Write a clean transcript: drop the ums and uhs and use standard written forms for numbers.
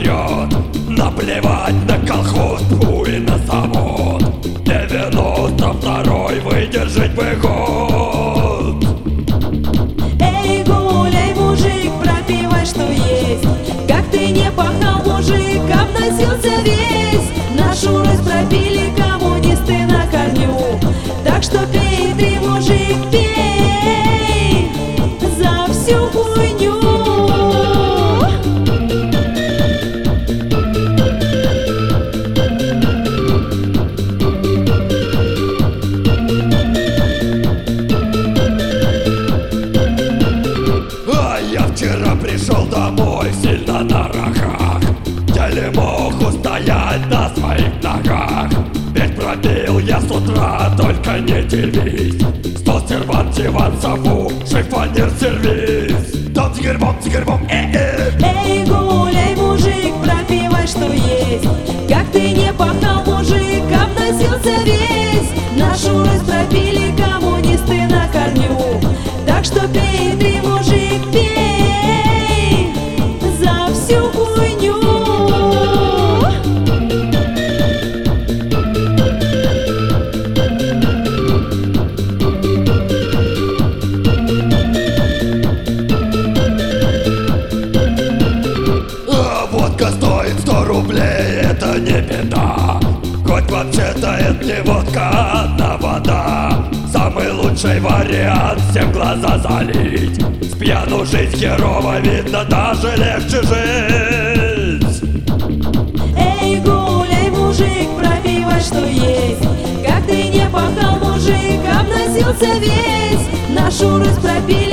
вперед. Наплевать на колхоз, и на завод. 92-й выдержать бы год. Эй, гуляй, мужик, пропивай, что есть. Как ты не пахал, мужик, обносился весь. Нашу Русь пропили коммунисты на корню. Так что пей ты, мужик, пей за всю хуйню. А я вчера пришел домой сильно на рогах. Я ли мог устоять на своих ногах? Ведь пробил я с утра, только не дивись. Стол, сервант, диван, сову, шифонер, сервис. Дом с гербом, Эй, гуляй, мужик, пропивай, что есть. Как ты не пахал, мужик, обносился весь. Нашу Русь пропили коммунисты на корню. Так что пей ты, мужик, пей за всю хуйню. А водка стоит 100 рублей, это не беда. Хоть вообще-то это не водка, а одна вода. Самый лучший вариант всем глаза залить. С пьяну жить херово, видно, даже легче жить. Эй, гуляй, мужик, пропивай, что есть. Как ты не пахал, мужик, обносился весь. Нашу Русь пропили